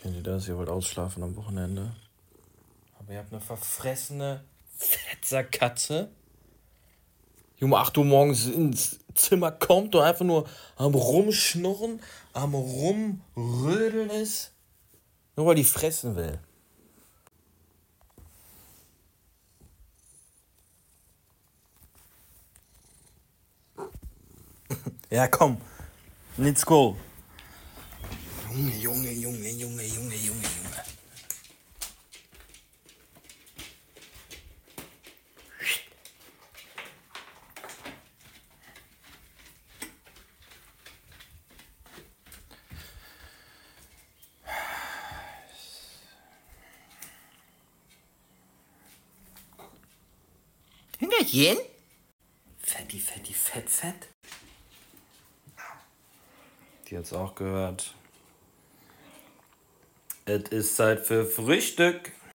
Kennt ihr das? Ihr wollt ausschlafen am Wochenende. Aber ihr habt eine verfressene Fettsackatze. Die um 8 Uhr morgens ins Zimmer kommt und einfach nur am Rumschnurren, am Rumrödeln ist. Nur weil die fressen will. Ja, komm. Let's go. Junge. Hüngerchen? Fett. Die hat's auch gehört. Es ist Zeit für Frühstück.